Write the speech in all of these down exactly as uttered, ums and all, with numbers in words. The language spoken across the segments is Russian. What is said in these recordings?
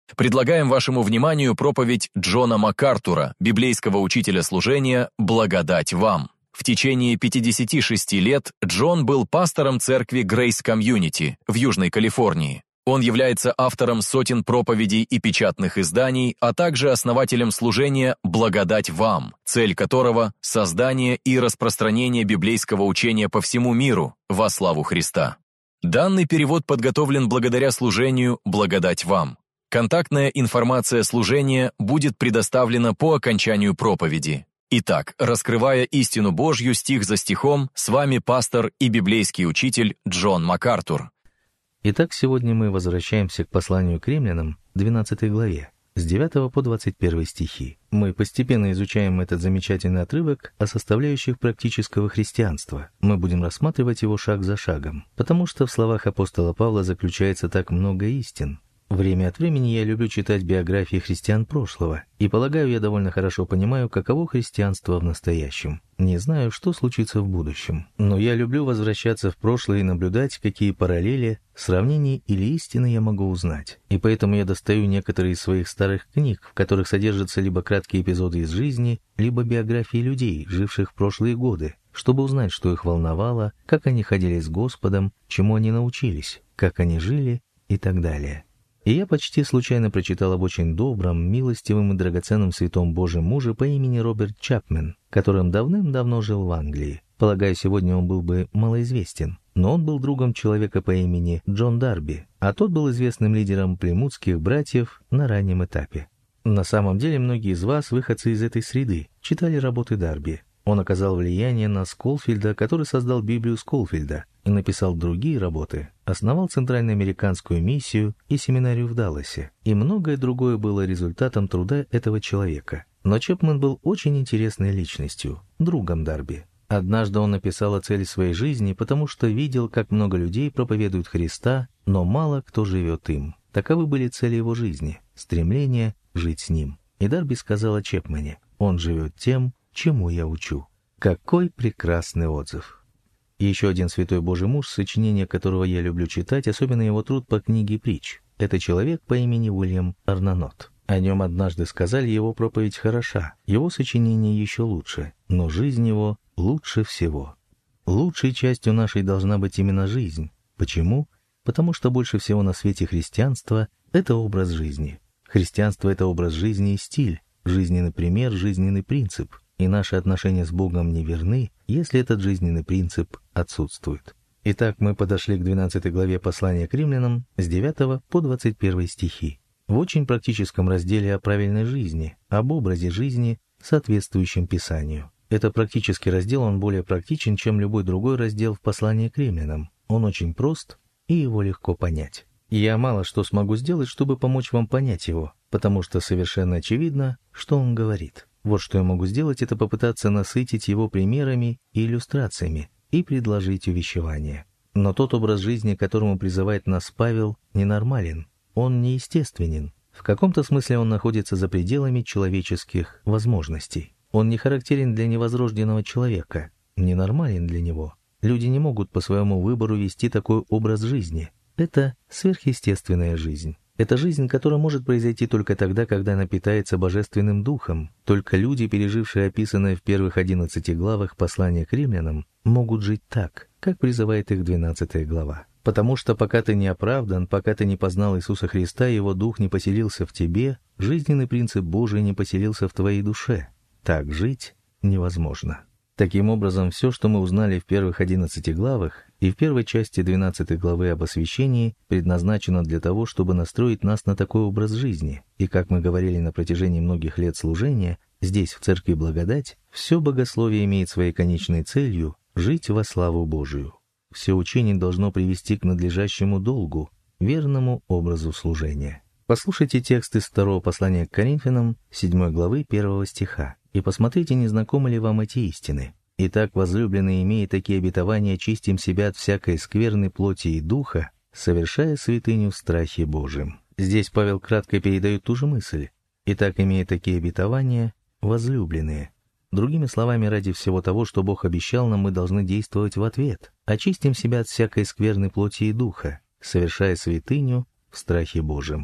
Предлагаем вашему вниманию проповедь Джона МакАртура, библейского учителя служения «Благодать вам». В течение пятидесяти шести лет Джон был пастором церкви Grace Community в Южной Калифорнии. Он является автором сотен проповедей и печатных изданий, а также основателем служения «Благодать вам», цель которого – создание и распространение библейского учения по всему миру во славу Христа. Данный перевод подготовлен благодаря служению «Благодать вам». Контактная информация служения будет предоставлена по окончанию проповеди. Итак, раскрывая истину Божью стих за стихом, с вами пастор и библейский учитель Джон МакАртур. Итак, сегодня мы возвращаемся к посланию к римлянам, двенадцатой главе, с девятого по двадцать первый стихи. Мы постепенно изучаем этот замечательный отрывок о составляющих практического христианства. Мы будем рассматривать его шаг за шагом, потому что в словах апостола Павла заключается так много истин. Время от времени я люблю читать биографии христиан прошлого, и, полагаю, я довольно хорошо понимаю, каково христианство в настоящем. Не знаю, что случится в будущем, но я люблю возвращаться в прошлое и наблюдать, какие параллели, сравнения или истины я могу узнать. И поэтому я достаю некоторые из своих старых книг, в которых содержатся либо краткие эпизоды из жизни, либо биографии людей, живших в прошлые годы, чтобы узнать, что их волновало, как они ходили с Господом, чему они научились, как они жили и так далее. И я почти случайно прочитал об очень добром, милостивом и драгоценном святом Божьем муже по имени Роберт Чапмен, которым давным-давно жил в Англии. Полагаю, сегодня он был бы малоизвестен, но он был другом человека по имени Джон Дарби, а тот был известным лидером плимутских братьев на раннем этапе. На самом деле, многие из вас, выходцы из этой среды, читали работы Дарби. Он оказал влияние на Сколфилда, который создал Библию Сколфилда, и написал другие работы, основал Центральноамериканскую миссию и семинарию в Далласе, и многое другое было результатом труда этого человека. Но Чапмен был очень интересной личностью, другом Дарби. Однажды он написал о цели своей жизни, потому что видел, как много людей проповедуют Христа, но мало кто живет им. Таковы были цели его жизни, стремление жить с ним. И Дарби сказал о Чапмене: «Он живет тем, чему я учу». Какой прекрасный отзыв! И еще один святой Божий муж, сочинение которого я люблю читать, особенно его труд по книге «Притч». Это человек по имени Уильям Арнанот. О нем однажды сказали: его проповедь хороша, его сочинение еще лучше, но жизнь его лучше всего. Лучшей частью нашей должна быть именно жизнь. Почему? Потому что больше всего на свете христианство — это образ жизни. Христианство — это образ жизни и стиль, жизненный пример, жизненный принцип. И наши отношения с Богом не верны, если этот жизненный принцип отсутствует. Итак, мы подошли к двенадцатой главе послания к римлянам с девятого по двадцать первый стихи. В очень практическом разделе о правильной жизни, об образе жизни, соответствующем Писанию. Это практический раздел, он более практичен, чем любой другой раздел в послании к римлянам. Он очень прост, и его легко понять. И я мало что смогу сделать, чтобы помочь вам понять его, потому что совершенно очевидно, что он говорит. Вот что я могу сделать, это попытаться насытить его примерами и иллюстрациями и предложить увещевание. Но тот образ жизни, к которому призывает нас Павел, ненормален, он неестественен. В каком-то смысле он находится за пределами человеческих возможностей. Он не характерен для невозрожденного человека, ненормален для него. Люди не могут по своему выбору вести такой образ жизни. Это сверхъестественная жизнь. Это жизнь, которая может произойти только тогда, когда она питается Божественным Духом. Только люди, пережившие описанное в первых одиннадцати главах послания к римлянам, могут жить так, как призывает их двенадцатая глава. Потому что пока ты не оправдан, пока ты не познал Иисуса Христа и Его Дух не поселился в тебе, жизненный принцип Божий не поселился в твоей душе. Так жить невозможно. Таким образом, все, что мы узнали в первых одиннадцати главах и в первой части двенадцатой главы об освящении, предназначено для того, чтобы настроить нас на такой образ жизни. И, как мы говорили на протяжении многих лет служения, здесь, в Церкви Благодать, все богословие имеет своей конечной целью жить во славу Божию. Все учение должно привести к надлежащему долгу, верному образу служения. Послушайте текст из второго послания к Коринфянам, седьмой главы, первого стиха, и посмотрите, не знакомы ли вам эти истины. «Итак, возлюбленные, имея такие обетования, очистим себя от всякой скверны плоти и духа, совершая святыню в страхе Божьем». Здесь Павел кратко передает ту же мысль. «Итак, имея такие обетования, возлюбленные». Другими словами, ради всего того, что Бог обещал нам, мы должны действовать в ответ. Очистим себя от всякой скверны плоти и духа, совершая святыню в страхе Божьем.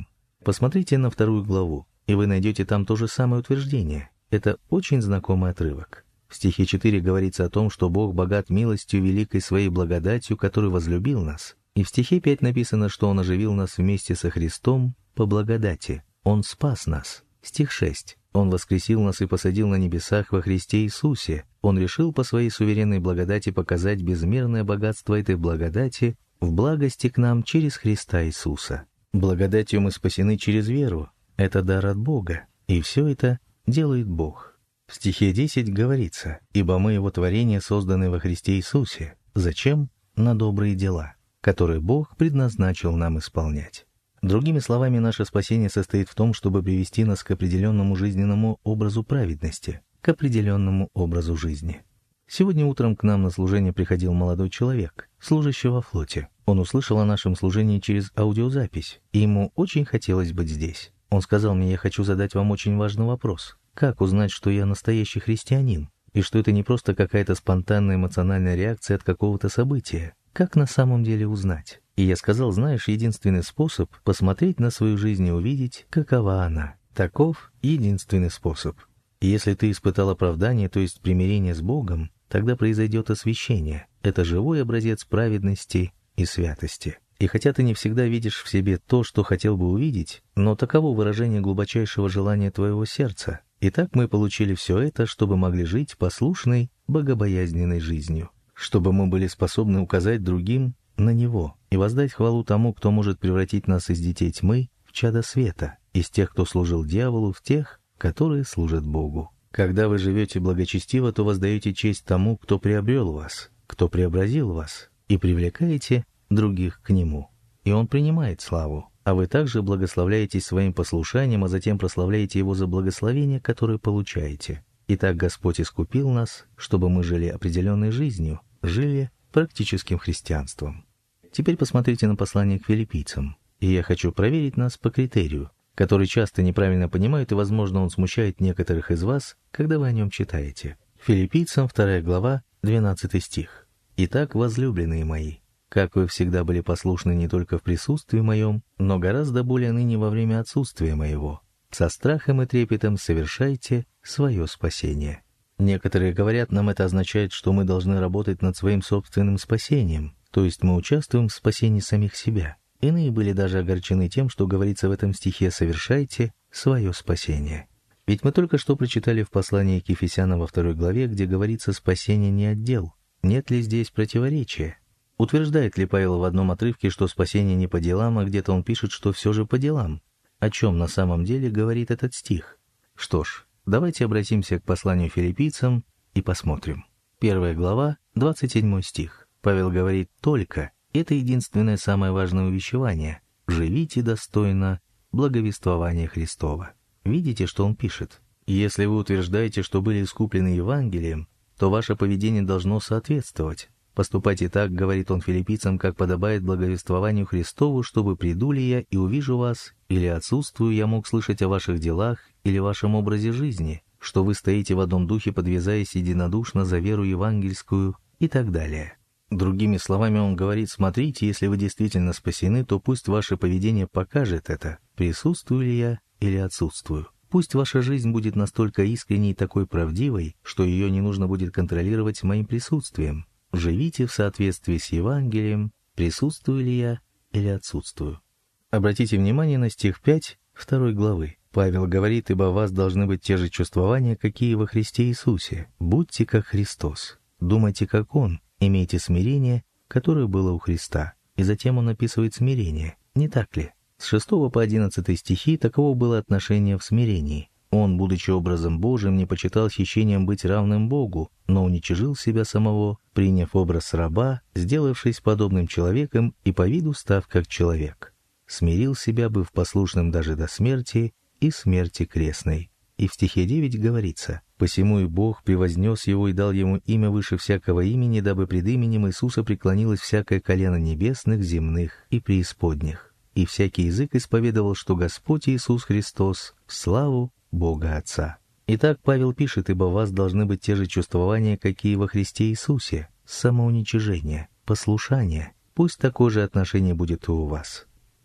Посмотрите на вторую главу, и вы найдете там то же самое утверждение. Это очень знакомый отрывок. В стихе четыре говорится о том, что Бог богат милостью великой своей благодатью, который возлюбил нас. И в стихе пять написано, что Он оживил нас вместе со Христом по благодати. Он спас нас. Стих шесть. Он воскресил нас и посадил на небесах во Христе Иисусе. Он решил по своей суверенной благодати показать безмерное богатство этой благодати в благости к нам через Христа Иисуса. Благодатью мы спасены через веру. Это дар от Бога. И все это делает Бог. В стихе десять говорится: «Ибо мы Его творение, созданы во Христе Иисусе». Зачем? На добрые дела, которые Бог предназначил нам исполнять. Другими словами, наше спасение состоит в том, чтобы привести нас к определенному жизненному образу праведности, к определенному образу жизни. Сегодня утром к нам на служение приходил молодой человек, служащий во флоте. Он услышал о нашем служении через аудиозапись, и ему очень хотелось быть здесь. Он сказал мне: «Я хочу задать вам очень важный вопрос. Как узнать, что я настоящий христианин, и что это не просто какая-то спонтанная эмоциональная реакция от какого-то события? Как на самом деле узнать?» И я сказал: знаешь, единственный способ посмотреть на свою жизнь и увидеть, какова она. Таков единственный способ. И если ты испытал оправдание, то есть примирение с Богом, тогда произойдет освящение. Это живой образец праведности и святости. И хотя ты не всегда видишь в себе то, что хотел бы увидеть, но таково выражение глубочайшего желания твоего сердца. Итак, мы получили все это, чтобы могли жить послушной, богобоязненной жизнью, чтобы мы были способны указать другим на Него и воздать хвалу тому, кто может превратить нас из детей тьмы в чада света, из тех, кто служил дьяволу, в тех, которые служат Богу. Когда вы живете благочестиво, то воздаете честь тому, кто приобрел вас, кто преобразил вас, и привлекаете других к Нему. И Он принимает славу, а вы также благословляетесь своим послушанием, а затем прославляете Его за благословение, которое получаете. Итак, Господь искупил нас, чтобы мы жили определенной жизнью, жили практическим христианством. Теперь посмотрите на послание к филиппийцам. И я хочу проверить нас по критерию, который часто неправильно понимают, и, возможно, он смущает некоторых из вас, когда вы о нем читаете. Филиппийцам, вторая глава, двенадцатый стих. «Итак, возлюбленные мои, как вы всегда были послушны не только в присутствии моем, но гораздо более ныне во время отсутствия моего, со страхом и трепетом совершайте свое спасение». Некоторые говорят, нам это означает, что мы должны работать над своим собственным спасением, то есть мы участвуем в спасении самих себя. Иные были даже огорчены тем, что говорится в этом стихе «совершайте свое спасение». Ведь мы только что прочитали в послании к Ефесянам во второй главе, где говорится «спасение не от дел». Нет ли здесь противоречия? Утверждает ли Павел в одном отрывке, что спасение не по делам, а где-то он пишет, что все же по делам? О чем на самом деле говорит этот стих? Что ж, давайте обратимся к посланию филиппийцам и посмотрим. Первая глава, двадцать седьмой стих. Павел говорит «только». Это единственное самое важное увещевание. «Живите достойно благовествования Христова». Видите, что он пишет? Если вы утверждаете, что были искуплены Евангелием, то ваше поведение должно соответствовать. «Поступайте так, — говорит он филиппийцам, — как подобает благовествованию Христову, чтобы приду ли я и увижу вас, или отсутствую, я мог слышать о ваших делах или вашем образе жизни, что вы стоите в одном духе, подвязаясь единодушно за веру евангельскую» и так далее. Другими словами, он говорит: смотрите, если вы действительно спасены, то пусть ваше поведение покажет это, присутствую ли я или отсутствую. Пусть ваша жизнь будет настолько искренней и такой правдивой, что ее не нужно будет контролировать моим присутствием. Живите в соответствии с Евангелием, присутствую ли я или отсутствую. Обратите внимание на стих пять второй главы. Павел говорит: «Ибо у вас должны быть те же чувствования, какие во Христе Иисусе. Будьте как Христос, думайте как Он, имейте смирение, которое было у Христа». И затем он описывает смирение, не так ли? С шестого по одиннадцатый стихи таково было отношение в смирении. Он, будучи образом Божиим, не почитал хищением быть равным Богу, но уничижил себя самого, приняв образ раба, сделавшись подобным человеком и по виду став как человек. Смирил себя, быв послушным даже до смерти и смерти крестной. И в стихе девять говорится: «Посему и Бог превознес его и дал ему имя выше всякого имени, дабы пред именем Иисуса преклонилось всякое колено небесных, земных и преисподних. И всякий язык исповедовал, что Господь Иисус Христос в славу Бога Отца». Итак, Павел пишет: «Ибо у вас должны быть те же чувствования, какие во Христе Иисусе, самоуничижение, послушание. Пусть такое же отношение будет и у вас».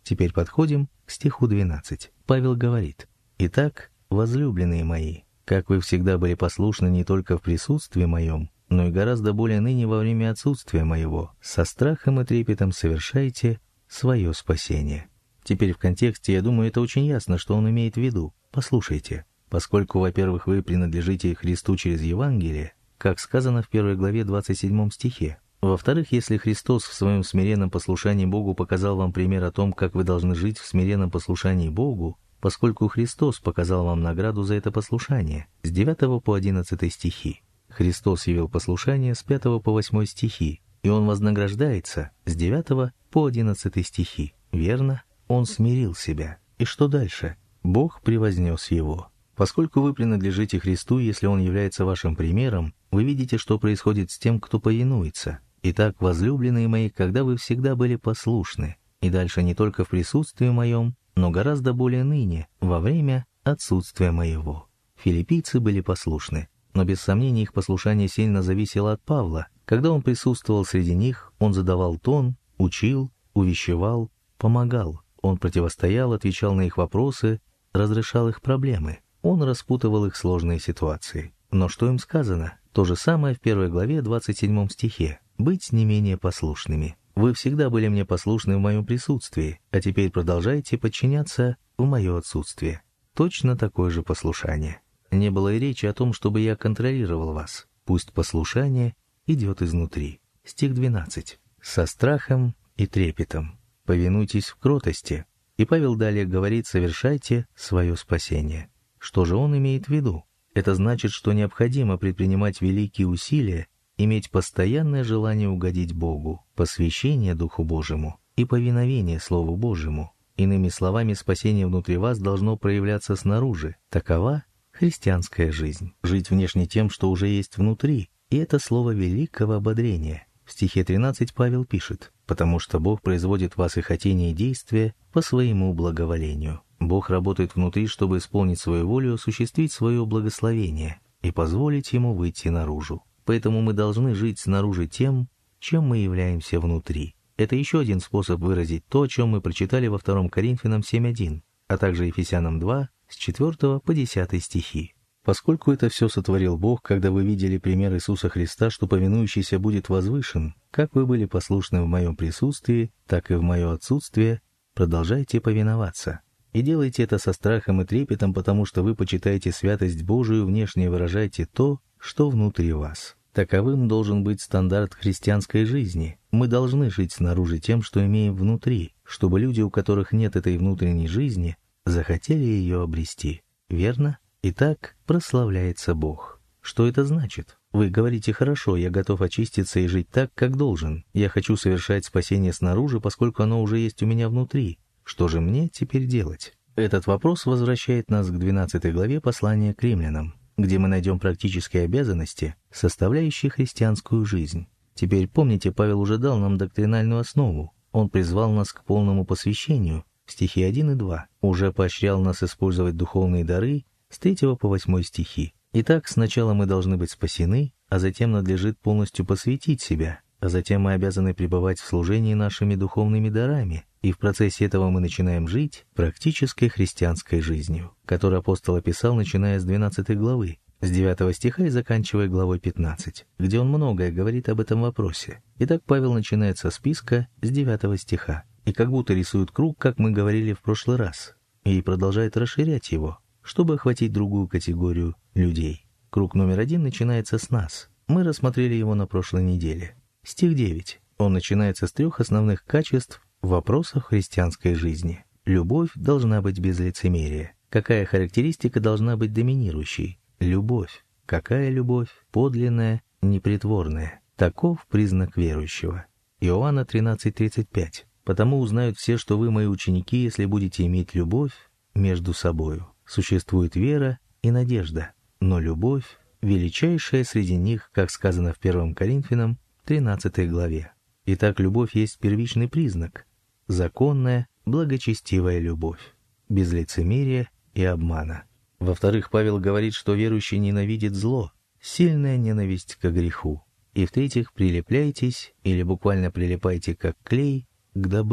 Теперь подходим к стиху двенадцать. Павел говорит: «Итак, возлюбленные мои, как вы всегда были послушны не только в присутствии моем, но и гораздо более ныне во время отсутствия моего, со страхом и трепетом совершайте свое спасение». Теперь в контексте, я думаю, это очень ясно, что он имеет в виду. Послушайте. Поскольку, во-первых, вы принадлежите Христу через Евангелие, как сказано в первой главе двадцать седьмом стихе. Во-вторых, если Христос в своем смиренном послушании Богу показал вам пример о том, как вы должны жить в смиренном послушании Богу, поскольку Христос показал вам награду за это послушание, с девятого по одиннадцатый стихи. Христос явил послушание с пятого по восьмой стихи, и Он вознаграждается с девятого по одиннадцатый стихи. Верно? Он смирил себя. И что дальше? Бог превознес Его. Поскольку вы принадлежите Христу, если Он является вашим примером, вы видите, что происходит с тем, кто повинуется. Итак, возлюбленные мои, когда вы всегда были послушны, и дальше не только в присутствии моем, но гораздо более ныне, во время отсутствия моего. Филиппийцы были послушны, но без сомнения их послушание сильно зависело от Павла. Когда он присутствовал среди них, он задавал тон, учил, увещевал, помогал. Он противостоял, отвечал на их вопросы, разрешал их проблемы. Он распутывал их сложные ситуации. Но что им сказано? То же самое в первой главе двадцать седьмом стихе. «Быть не менее послушными. Вы всегда были мне послушны в моем присутствии, а теперь продолжайте подчиняться в мое отсутствие». Точно такое же послушание. Не было и речи о том, чтобы я контролировал вас. Пусть послушание идет изнутри. Стих двенадцать. «Со страхом и трепетом повинуйтесь в кротости». И Павел далее говорит: «Совершайте свое спасение». Что же он имеет в виду? Это значит, что необходимо предпринимать великие усилия, иметь постоянное желание угодить Богу, посвящение Духу Божьему и повиновение Слову Божьему. Иными словами, спасение внутри вас должно проявляться снаружи. Такова христианская жизнь. Жить внешне тем, что уже есть внутри. И это слово великого ободрения. В стихе тринадцать Павел пишет: «Потому что Бог производит в вас и хотение, и действия по своему благоволению». Бог работает внутри, чтобы исполнить свою волю, осуществить свое благословение и позволить Ему выйти наружу. Поэтому мы должны жить снаружи тем, чем мы являемся внутри. Это еще один способ выразить то, о чем мы прочитали во втором Коринфянам семь один, а также Ефесянам два, с четвёртого по десятый стихи. Поскольку это все сотворил Бог, когда вы видели пример Иисуса Христа, что повинующийся будет возвышен, как вы были послушны в моем присутствии, так и в мое отсутствие, продолжайте повиноваться. И делайте это со страхом и трепетом, потому что вы почитаете святость Божию, внешне выражайте то, что внутри вас. Таковым должен быть стандарт христианской жизни. Мы должны жить снаружи тем, что имеем внутри, чтобы люди, у которых нет этой внутренней жизни, захотели ее обрести. Верно? Итак, прославляется Бог. Что это значит? Вы говорите: «Хорошо, я готов очиститься и жить так, как должен. Я хочу совершать спасение снаружи, поскольку оно уже есть у меня внутри. Что же мне теперь делать?» Этот вопрос возвращает нас к двенадцатой главе послания к римлянам, где мы найдем практические обязанности, составляющие христианскую жизнь. Теперь помните, Павел уже дал нам доктринальную основу. Он призвал нас к полному посвящению, в стихи один и два. Уже поощрял нас использовать духовные дары, с третьего по восьмой стихи. Итак, сначала мы должны быть спасены, а затем надлежит полностью посвятить себя, а затем мы обязаны пребывать в служении нашими духовными дарами, и в процессе этого мы начинаем жить практической христианской жизнью, которую апостол описал, начиная с двенадцатой главы, с девятого стиха и заканчивая главой пятнадцать, где он многое говорит об этом вопросе. Итак, Павел начинает со списка с девятого стиха, и как будто рисует круг, как мы говорили в прошлый раз, и продолжает расширять его, чтобы охватить другую категорию людей. Круг номер один начинается с нас. Мы рассмотрели его на прошлой неделе. Стих девять. Он начинается с трех основных качеств в вопросах христианской жизни. Любовь должна быть без лицемерия. Какая характеристика должна быть доминирующей? Любовь. Какая любовь? Подлинная, непритворная. Таков признак верующего. Иоанна тринадцать тридцать пять. «Потому узнают все, что вы мои ученики, если будете иметь любовь между собою. Существует вера и надежда, но любовь — величайшая среди них, как сказано в первом Коринфянам тринадцатой главе. Итак, любовь есть первичный признак, законная, благочестивая любовь, без лицемерия и обмана. Во-вторых, Павел говорит, что верующий ненавидит зло, сильная ненависть к греху. И в-третьих, прилепляйтесь, или буквально прилипайте как клей, к добру.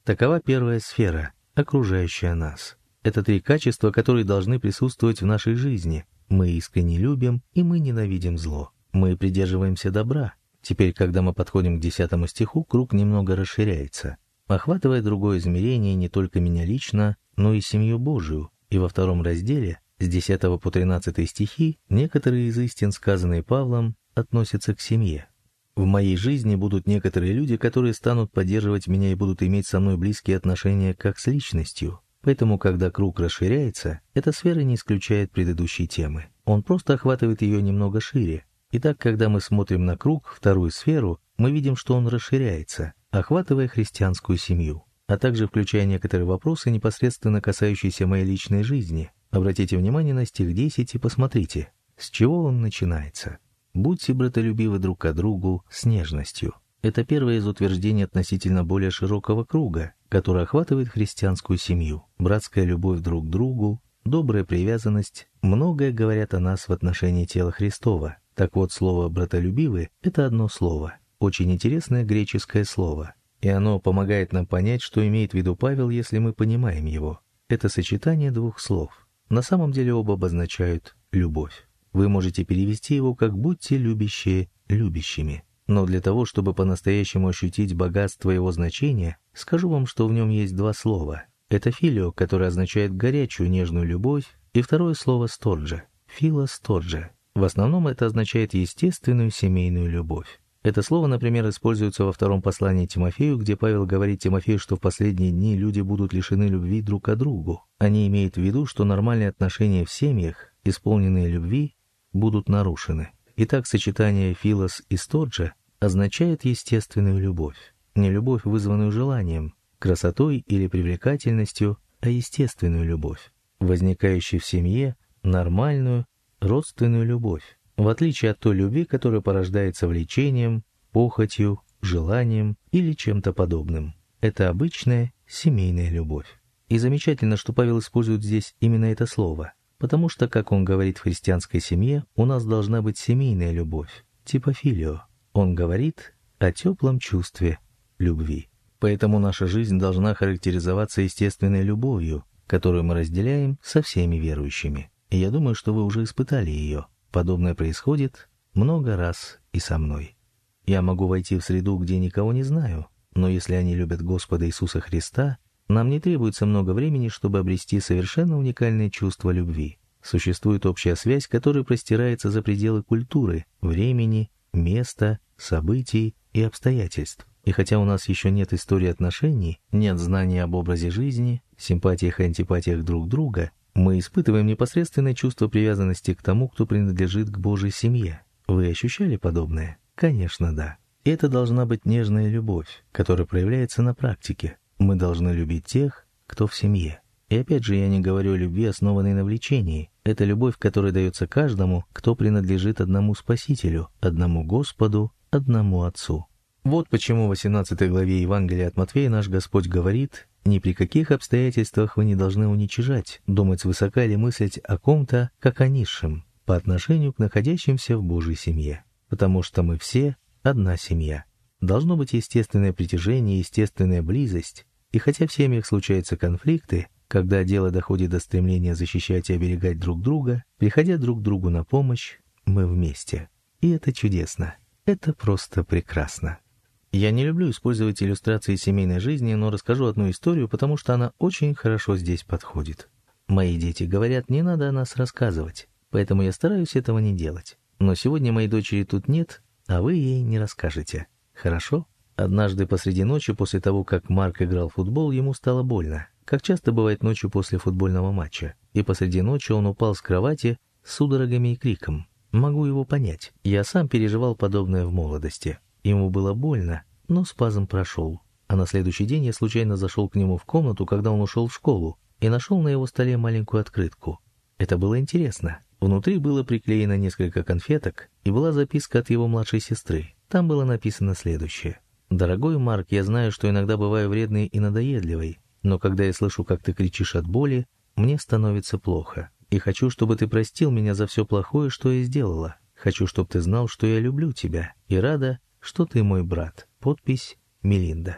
Такова первая сфера, окружающая нас. Это три качества, которые должны присутствовать в нашей жизни. Мы искренне любим, и мы ненавидим зло. Мы придерживаемся добра. Теперь, когда мы подходим к десятому стиху, круг немного расширяется, охватывая другое измерение не только меня лично, но и семью Божию. И во втором разделе, с десятого по тринадцатый стихи, некоторые из истин, сказанные Павлом, относятся к семье. В моей жизни будут некоторые люди, которые станут поддерживать меня и будут иметь со мной близкие отношения как с личностью. Поэтому, когда круг расширяется, эта сфера не исключает предыдущей темы. Он просто охватывает ее немного шире. Итак, когда мы смотрим на круг, вторую сферу, мы видим, что он расширяется, охватывая христианскую семью, а также включая некоторые вопросы, непосредственно касающиеся моей личной жизни. Обратите внимание на стих десять и посмотрите, с чего он начинается. «Будьте братолюбивы друг к другу с нежностью». Это первое из утверждений относительно более широкого круга, который охватывает христианскую семью. Братская любовь друг к другу, добрая привязанность, многое говорят о нас в отношении тела Христова. Так вот, слово «братолюбивы» — это одно слово, очень интересное греческое слово, и оно помогает нам понять, что имеет в виду Павел, если мы понимаем его. Это сочетание двух слов. На самом деле оба обозначают «любовь». Вы можете перевести его как «будьте любящие любящими». Но для того, чтобы по-настоящему ощутить богатство его значения, скажу вам, что в нем есть два слова. Это «филио», которое означает горячую нежную любовь, и второе слово «сторджа» — «филосторджа». В основном это означает естественную семейную любовь. Это слово, например, используется во втором послании Тимофею, где Павел говорит Тимофею, что в последние дни люди будут лишены любви друг к другу. Они имеют в виду, что нормальные отношения в семьях, исполненные любви, будут нарушены. Итак, сочетание «филос» и «сторджа» означает естественную любовь. Не любовь, вызванную желанием, красотой или привлекательностью, а естественную любовь, возникающую в семье, нормальную, родственную любовь, в отличие от той любви, которая порождается влечением, похотью, желанием или чем-то подобным. Это обычная семейная любовь. И замечательно, что Павел использует здесь именно это слово, потому что, как он говорит в христианской семье, у нас должна быть семейная любовь, типа филио. Он говорит о теплом чувстве любви. Поэтому наша жизнь должна характеризоваться естественной любовью, которую мы разделяем со всеми верующими. И я думаю, что вы уже испытали ее. Подобное происходит много раз и со мной. Я могу войти в среду, где никого не знаю, но если они любят Господа Иисуса Христа, нам не требуется много времени, чтобы обрести совершенно уникальное чувство любви. Существует общая связь, которая простирается за пределы культуры, времени, места, событий и обстоятельств. И хотя у нас еще нет истории отношений, нет знания об образе жизни, симпатиях и антипатиях друг друга, мы испытываем непосредственное чувство привязанности к тому, кто принадлежит к Божьей семье. Вы ощущали подобное? Конечно, да. И это должна быть нежная любовь, которая проявляется на практике. Мы должны любить тех, кто в семье. И опять же, я не говорю о любви, основанной на влечении. Это любовь, которая дается каждому, кто принадлежит одному Спасителю, одному Господу, одному Отцу. Вот почему в восемнадцатой главе Евангелия от Матфея наш Господь говорит: «Ни при каких обстоятельствах вы не должны уничижать, думать свысока или мыслить о ком-то, как о низшем, по отношению к находящимся в Божьей семье, потому что мы все одна семья». Должно быть естественное притяжение, естественная близость, и хотя в семьях случаются конфликты, когда дело доходит до стремления защищать и оберегать друг друга, приходя друг другу на помощь, мы вместе. И это чудесно. Это просто прекрасно. Я не люблю использовать иллюстрации семейной жизни, но расскажу одну историю, потому что она очень хорошо здесь подходит. Мои дети говорят, не надо о нас рассказывать, поэтому я стараюсь этого не делать. Но сегодня моей дочери тут нет, а вы ей не расскажете. Хорошо? Однажды посреди ночи, после того, как Марк играл в футбол, ему стало больно, как часто бывает ночью после футбольного матча. И посреди ночи он упал с кровати с судорогами и криком. Могу его понять. Я сам переживал подобное в молодости. Ему было больно, но спазм прошел. А на следующий день я случайно зашел к нему в комнату, когда он ушел в школу, и нашел на его столе маленькую открытку. Это было интересно. Внутри было приклеено несколько конфеток, и была записка от его младшей сестры. Там было написано следующее. «Дорогой Марк, я знаю, что иногда бываю вредной и надоедливой, но когда я слышу, как ты кричишь от боли, мне становится плохо. И хочу, чтобы ты простил меня за все плохое, что я сделала. Хочу, чтобы ты знал, что я люблю тебя, и рада, что ты мой брат». Подпись Мелинда.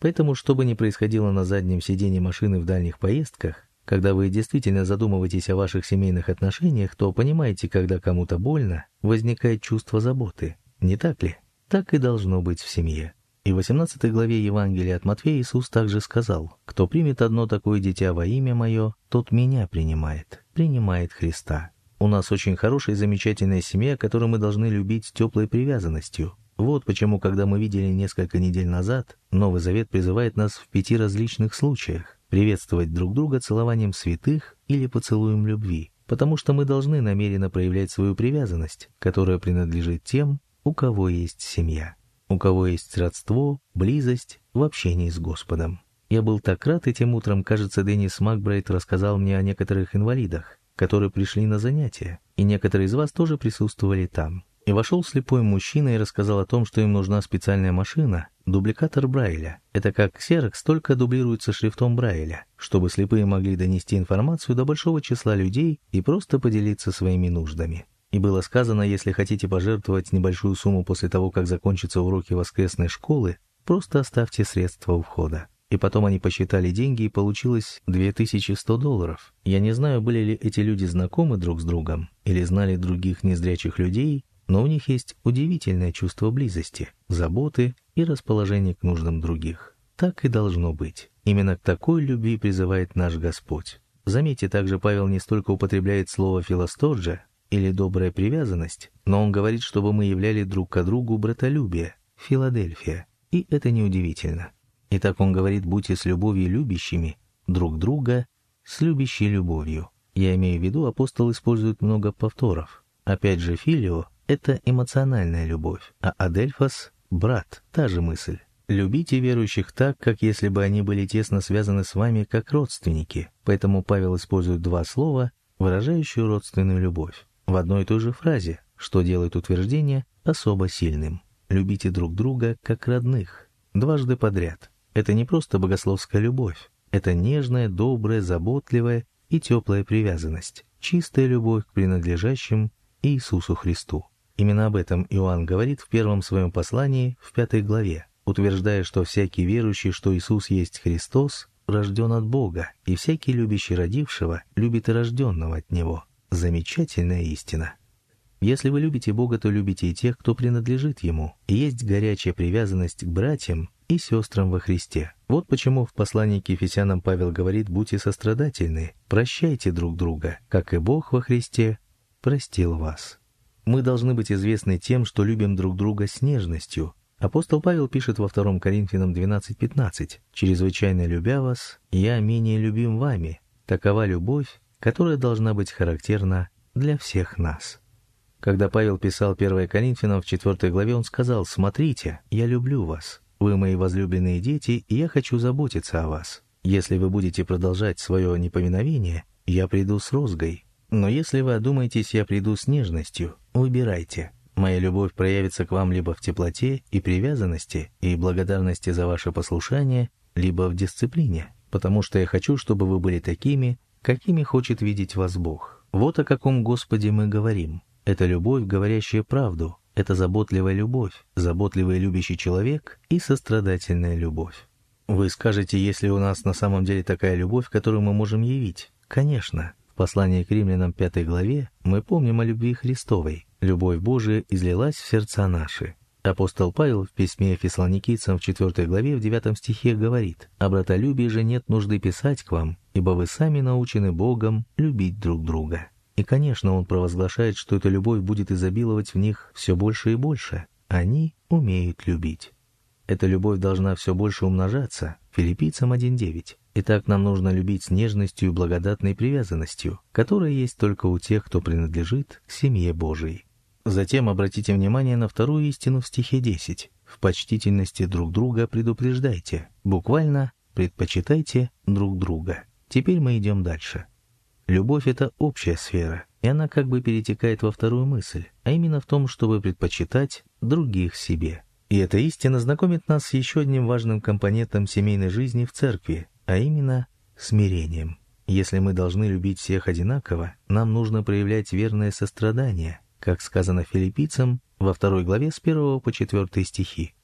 Поэтому, что бы ни происходило на заднем сиденье машины в дальних поездках, когда вы действительно задумываетесь о ваших семейных отношениях, то понимаете, когда кому-то больно, возникает чувство заботы. Не так ли? Так и должно быть в семье. И в восемнадцатой главе Евангелия от Матфея Иисус также сказал: «Кто примет одно такое дитя во имя Мое, тот Меня принимает, принимает Христа». У нас очень хорошая и замечательная семья, которую мы должны любить теплой привязанностью. Вот почему, когда мы видели несколько недель назад, Новый Завет призывает нас в пяти различных случаях приветствовать друг друга целованием святых или поцелуем любви, потому что мы должны намеренно проявлять свою привязанность, которая принадлежит тем, у кого есть семья, у кого есть родство, близость в общении с Господом. Я был так рад этим утром, кажется, Деннис Макбрайт рассказал мне о некоторых инвалидах, которые пришли на занятия, и некоторые из вас тоже присутствовали там. И вошел слепой мужчина и рассказал о том, что им нужна специальная машина, дубликатор Брайля. Это как ксерокс, только дублируется шрифтом Брайля, чтобы слепые могли донести информацию до большого числа людей и просто поделиться своими нуждами. И было сказано, если хотите пожертвовать небольшую сумму после того, как закончатся уроки воскресной школы, просто оставьте средства у входа. И потом они посчитали деньги, и получилось две тысячи сто долларов. Я не знаю, были ли эти люди знакомы друг с другом, или знали других незрячих людей, но у них есть удивительное чувство близости, заботы и расположения к нуждам других. Так и должно быть. Именно к такой любви призывает наш Господь. Заметьте, также Павел не столько употребляет слово «филосторджа» или «добрая привязанность», но он говорит, чтобы мы являли друг к другу братолюбие, Филадельфия. И это неудивительно. Итак, он говорит: «Будьте с любовью любящими друг друга с любящей любовью». Я имею в виду, апостол использует много повторов. Опять же, филио — это эмоциональная любовь, а адельфос — брат, та же мысль. Любите верующих так, как если бы они были тесно связаны с вами как родственники. Поэтому Павел использует два слова, выражающие родственную любовь, в одной и той же фразе, что делает утверждение особо сильным. Любите друг друга как родных. Дважды подряд. Это не просто богословская любовь. Это нежная, добрая, заботливая и теплая привязанность. Чистая любовь к принадлежащим Иисусу Христу. Именно об этом Иоанн говорит в первом своем послании в пятой главе, утверждая, что всякий верующий, что Иисус есть Христос, рожден от Бога, и всякий любящий родившего любит и рожденного от Него. Замечательная истина. Если вы любите Бога, то любите и тех, кто принадлежит Ему, и есть горячая привязанность к братьям и сестрам во Христе. Вот почему в послании к Ефесянам Павел говорит: «Будьте сострадательны, прощайте друг друга, как и Бог во Христе простил вас». Мы должны быть известны тем, что любим друг друга с нежностью. Апостол Павел пишет во втором Коринфянам двенадцать пятнадцать: «Чрезвычайно любя вас, я менее любим вами. Такова любовь, которая должна быть характерна для всех нас». Когда Павел писал первое Коринфянам в четвёртой главе, он сказал: «Смотрите, я люблю вас. Вы мои возлюбленные дети, и я хочу заботиться о вас. Если вы будете продолжать свое неповиновение, я приду с розгой. Но если вы одумаетесь, я приду с нежностью. Выбирайте. Моя любовь проявится к вам либо в теплоте и привязанности и благодарности за ваше послушание, либо в дисциплине, потому что я хочу, чтобы вы были такими, какими хочет видеть вас Бог». Вот о каком Господе мы говорим. Это любовь, говорящая правду. Это заботливая любовь, заботливый любящий человек и сострадательная любовь. Вы скажете, если у нас на самом деле такая любовь, которую мы можем явить? Конечно. В послании к Римлянам пятой главе мы помним о любви Христовой. Любовь Божия излилась в сердца наши. Апостол Павел в письме Фессалоникийцам в четвёртой главе в девятом стихе говорит: «О братолюбии же нет нужды писать к вам, ибо вы сами научены Богом любить друг друга». И, конечно, он провозглашает, что эта любовь будет изобиловать в них все больше и больше. Они умеют любить. Эта любовь должна все больше умножаться. Филиппийцам один девять. Итак, нам нужно любить с нежностью и благодатной привязанностью, которая есть только у тех, кто принадлежит к семье Божией. Затем обратите внимание на вторую истину в стихе десять. В почтительности друг друга предупреждайте. Буквально предпочитайте друг друга. Теперь мы идем дальше. Любовь — это общая сфера, и она как бы перетекает во вторую мысль, а именно в том, чтобы предпочитать других себе. И эта истина знакомит нас с еще одним важным компонентом семейной жизни в церкви, а именно смирением. Если мы должны любить всех одинаково, нам нужно проявлять верное сострадание, как сказано филиппийцам во второй главе с первого по четвёртый стихи.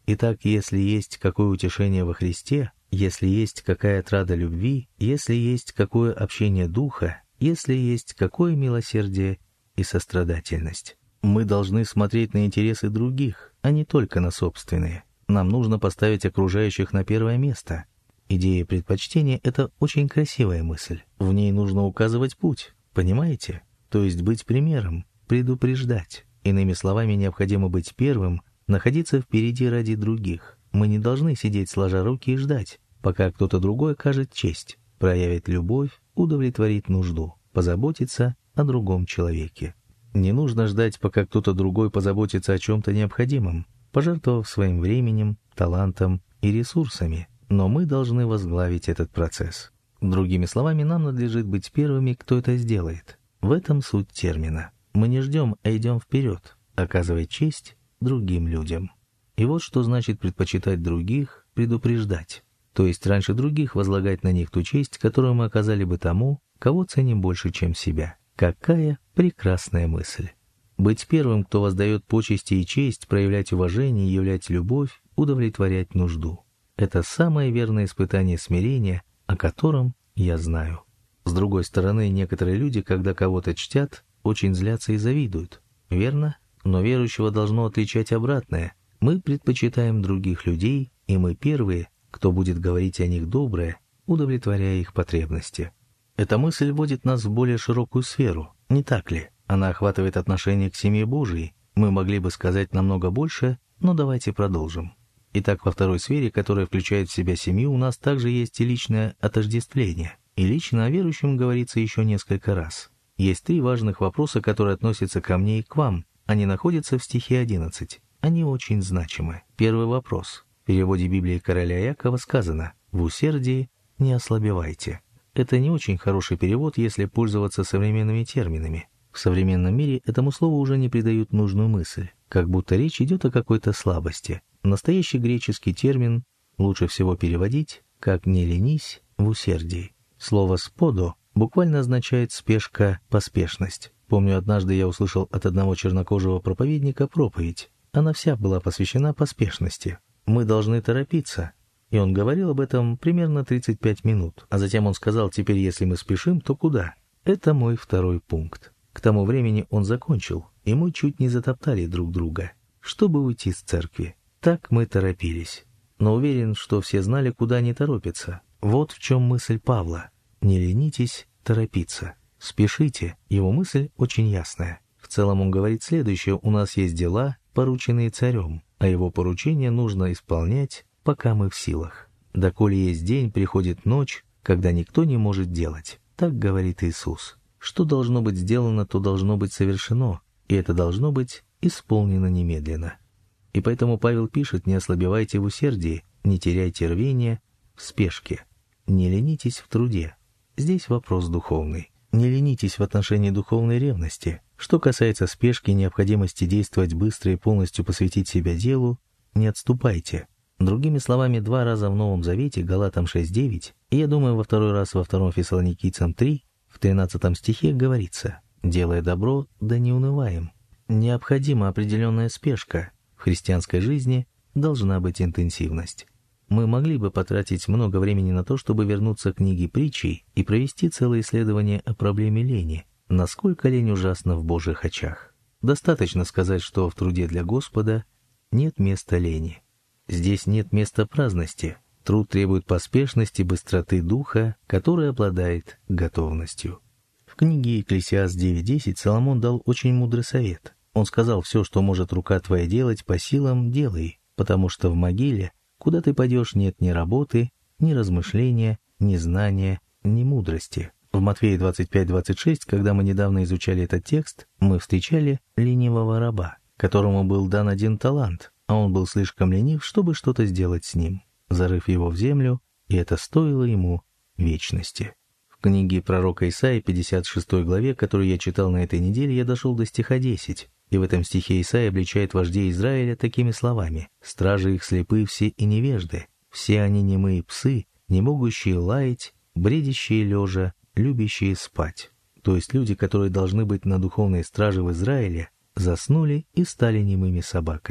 Итак, если есть какое утешение во Христе, если есть какая отрада любви, если есть какое общение духа, если есть какое милосердие и сострадательность, мы должны смотреть на интересы других, а не только на собственные. Нам нужно поставить окружающих на первое место. Идея предпочтения — это очень красивая мысль. В ней нужно указывать путь, понимаете? То есть быть примером, предупреждать. Иными словами, необходимо быть первым, находиться впереди ради других. Мы не должны сидеть сложа руки и ждать, пока кто-то другой окажет честь, проявит любовь, удовлетворит нужду, позаботится о другом человеке. Не нужно ждать, пока кто-то другой позаботится о чем-то необходимом, пожертвовав своим временем, талантом и ресурсами. Но мы должны возглавить этот процесс. Другими словами, нам надлежит быть первыми, кто это сделает. В этом суть термина. Мы не ждем, а идем вперед, оказывая честь другим людям. И вот что значит предпочитать других, предупреждать. То есть раньше других возлагать на них ту честь, которую мы оказали бы тому, кого ценим больше, чем себя. Какая прекрасная мысль! Быть первым, кто воздает почести и честь, проявлять уважение, являть любовь, удовлетворять нужду. Это самое верное испытание смирения, о котором я знаю. С другой стороны, некоторые люди, когда кого-то чтят, очень злятся и завидуют. Верно? Но верующего должно отличать обратное. Мы предпочитаем других людей, и мы первые, кто будет говорить о них доброе, удовлетворяя их потребности. Эта мысль вводит нас в более широкую сферу, не так ли? Она охватывает отношение к семье Божией. Мы могли бы сказать намного больше, но давайте продолжим. Итак, во второй сфере, которая включает в себя семью, у нас также есть и личное отождествление. И лично о верующем говорится еще несколько раз. Есть три важных вопроса, которые относятся ко мне и к вам. Они находятся в стихе одиннадцать. Они очень значимы. Первый вопрос. В переводе Библии короля Якова сказано: «В усердии не ослабевайте». Это не очень хороший перевод, если пользоваться современными терминами. В современном мире этому слову уже не придают нужную мысль, как будто речь идет о какой-то слабости. Настоящий греческий термин лучше всего переводить как «не ленись в усердии». Слово «сподо» буквально означает «спешка», «поспешность». Помню, однажды я услышал от одного чернокожего проповедника проповедь. Она вся была посвящена поспешности. Мы должны торопиться. И он говорил об этом примерно тридцать пять минут. А затем он сказал: теперь, если мы спешим, то куда? Это мой второй пункт. К тому времени он закончил, и мы чуть не затоптали друг друга, чтобы уйти с церкви. Так мы торопились. Но уверен, что все знали, куда они торопятся. Вот в чем мысль Павла. Не ленитесь торопиться. Спешите. Его мысль очень ясная. В целом он говорит следующее: у нас есть дела, порученные царем, а его поручения нужно исполнять, пока мы в силах. Доколе есть день, приходит ночь, когда никто не может делать. Так говорит Иисус. Что должно быть сделано, то должно быть совершено, и это должно быть исполнено немедленно. И поэтому Павел пишет: не ослабевайте в усердии, не теряйте рвения в спешке, не ленитесь в труде. Здесь вопрос духовный. Не ленитесь в отношении духовной ревности. Что касается спешки и необходимости действовать быстро и полностью посвятить себя делу, не отступайте. Другими словами, два раза в Новом Завете, Галатам шесть девять, и, я думаю, во второй раз во втором Фессалоникийцам три, в тринадцатом стихе говорится: «Делая добро, да не унываем». Необходима определенная спешка. В христианской жизни должна быть интенсивность. Мы могли бы потратить много времени на то, чтобы вернуться к книге Притчей и провести целое исследование о проблеме лени. Насколько лень ужасна в Божьих очах. Достаточно сказать, что в труде для Господа нет места лени. Здесь нет места праздности. Труд требует поспешности, быстроты духа, который обладает готовностью. В книге Екклесиаст девять десять Соломон дал очень мудрый совет. Он сказал: «Все, что может рука твоя делать, по силам делай, потому что в могиле, куда ты пойдешь, нет ни работы, ни размышления, ни знания, ни мудрости». В Матфея двадцать пять двадцать шесть, когда мы недавно изучали этот текст, мы встречали ленивого раба, которому был дан один талант, а он был слишком ленив, чтобы что-то сделать с ним, зарыв его в землю, и это стоило ему вечности. В книге пророка Исаии, пятьдесят шестой главе, которую я читал на этой неделе, я дошел до стиха десять. И в этом стихе Исаия обличает вождей Израиля такими словами: «Стражи их слепы все и невежды, все они немые псы, не могущие лаять, бредящие лежа, любящие спать». То есть люди, которые должны быть на духовной страже в Израиле, заснули и стали немыми собаками.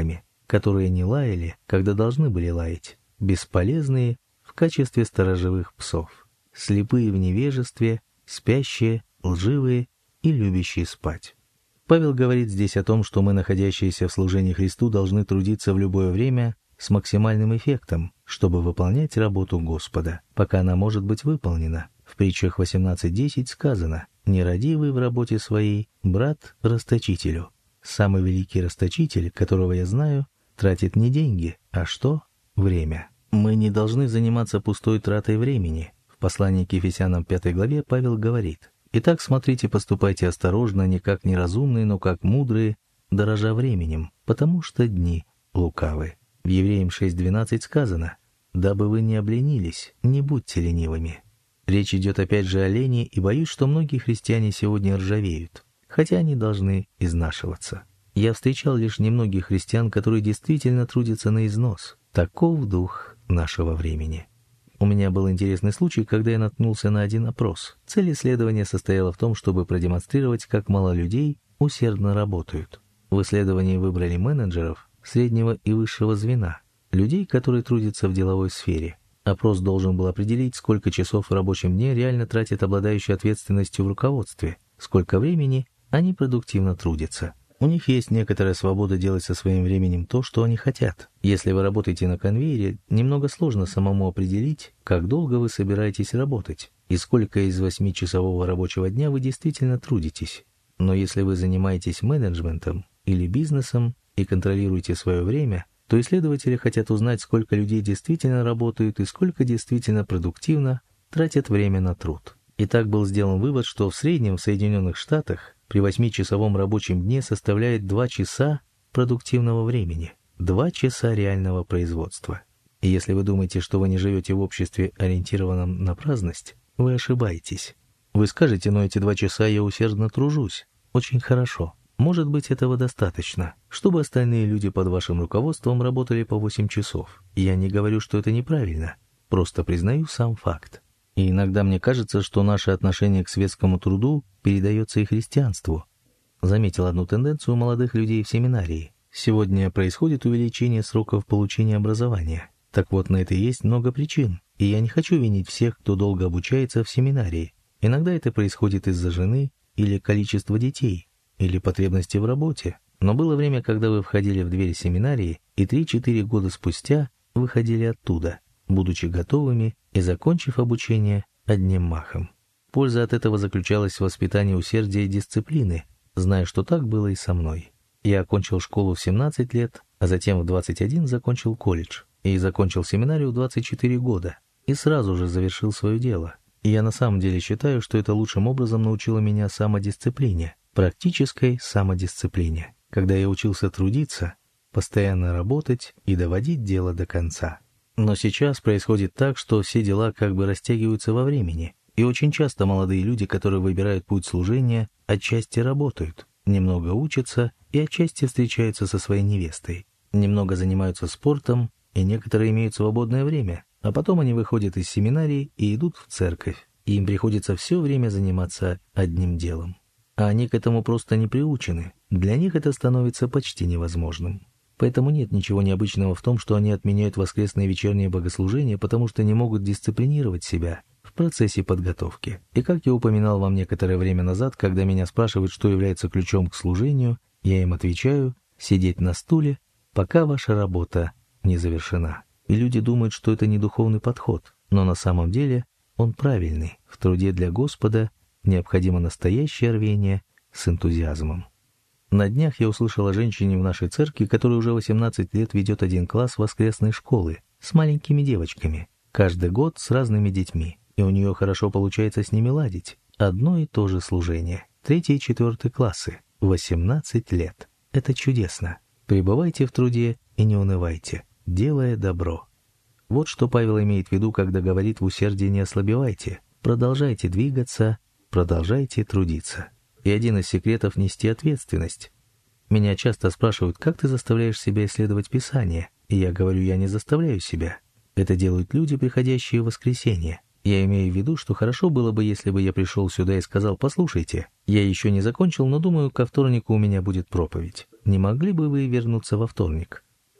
которые не лаяли, когда должны были лаять, бесполезные в качестве сторожевых псов, слепые в невежестве, спящие, лживые и любящие спать. Павел говорит здесь о том, что мы, находящиеся в служении Христу, должны трудиться в любое время с максимальным эффектом, чтобы выполнять работу Господа, пока она может быть выполнена. В притчах восемнадцать десять сказано: «Нерадивый в работе своей, брат расточителю». Самый великий расточитель, которого я знаю, тратит не деньги, а что? Время. Мы не должны заниматься пустой тратой времени. В послании к Ефесянам пятой главе Павел говорит: «Итак, смотрите, поступайте осторожно, не как неразумные, но как мудрые, дорожа временем, потому что дни лукавы». В Евреям шесть двенадцать сказано: «Дабы вы не обленились, не будьте ленивыми». Речь идет опять же о лени, и боюсь, что многие христиане сегодня ржавеют, хотя они должны изнашиваться. Я встречал лишь немногих христиан, которые действительно трудятся на износ. Таков дух нашего времени. У меня был интересный случай, когда я наткнулся на один опрос. Цель исследования состояла в том, чтобы продемонстрировать, как мало людей усердно работают. В исследовании выбрали менеджеров среднего и высшего звена, людей, которые трудятся в деловой сфере. Опрос должен был определить, сколько часов в рабочем дне реально тратят обладающие ответственностью в руководстве, сколько времени они продуктивно трудятся. У них есть некоторая свобода делать со своим временем то, что они хотят. Если вы работаете на конвейере, немного сложно самому определить, как долго вы собираетесь работать и сколько из восьмичасового рабочего дня вы действительно трудитесь. Но если вы занимаетесь менеджментом или бизнесом и контролируете свое время, то исследователи хотят узнать, сколько людей действительно работают и сколько действительно продуктивно тратят время на труд. И так был сделан вывод, что в среднем в Соединенных Штатах при восьмичасовом рабочем дне составляет два часа продуктивного времени, два часа реального производства. И если вы думаете, что вы не живете в обществе, ориентированном на праздность, вы ошибаетесь. Вы скажете: но эти два часа я усердно тружусь. Очень хорошо. Может быть, этого достаточно, чтобы остальные люди под вашим руководством работали по восемь часов. Я не говорю, что это неправильно, просто признаю сам факт. И иногда мне кажется, что наше отношение к светскому труду передается и христианству. Заметил одну тенденцию у молодых людей в семинарии. Сегодня происходит увеличение сроков получения образования. Так вот, на это есть много причин, и я не хочу винить всех, кто долго обучается в семинарии. Иногда это происходит из-за жены или количества детей, или потребности в работе. Но было время, когда вы входили в дверь семинарии, и три-четыре года спустя выходили оттуда, будучи готовыми и закончив обучение одним махом. Польза от этого заключалась в воспитании усердия и дисциплины, зная, что так было и со мной. Я окончил школу в семнадцать лет, а затем в двадцать один закончил колледж, и закончил семинарию в двадцать четыре года, и сразу же завершил свое дело. И я на самом деле считаю, что это лучшим образом научило меня самодисциплине, практической самодисциплине, когда я учился трудиться, постоянно работать и доводить дело до конца. Но сейчас происходит так, что все дела как бы растягиваются во времени, и очень часто молодые люди, которые выбирают путь служения, отчасти работают, немного учатся и отчасти встречаются со своей невестой, немного занимаются спортом, и некоторые имеют свободное время, а потом они выходят из семинарии и идут в церковь, и им приходится все время заниматься одним делом. А они к этому просто не приучены, для них это становится почти невозможным. Поэтому нет ничего необычного в том, что они отменяют воскресные и вечерние богослужения, потому что не могут дисциплинировать себя в процессе подготовки. И как я упоминал вам некоторое время назад, когда меня спрашивают, что является ключом к служению, я им отвечаю: сидеть на стуле, пока ваша работа не завершена. И люди думают, что это не духовный подход, но на самом деле он правильный. В труде для Господа необходимо настоящее рвение с энтузиазмом. На днях я услышал о женщине в нашей церкви, которая уже восемнадцать лет ведет один класс воскресной школы с маленькими девочками, каждый год с разными детьми, и у нее хорошо получается с ними ладить. Одно и то же служение, третий и четвертый классы, восемнадцать лет. Это чудесно. Пребывайте в труде и не унывайте, делая добро. Вот что Павел имеет в виду, когда говорит: в усердии не ослабевайте, продолжайте двигаться, продолжайте трудиться. И один из секретов — нести ответственность. Меня часто спрашивают: как ты заставляешь себя исследовать Писание? И я говорю: я не заставляю себя. Это делают люди, приходящие в воскресенье. Я имею в виду, что хорошо было бы, если бы я пришел сюда и сказал: послушайте, я еще не закончил, но думаю, ко вторнику у меня будет проповедь. Не могли бы вы вернуться во вторник?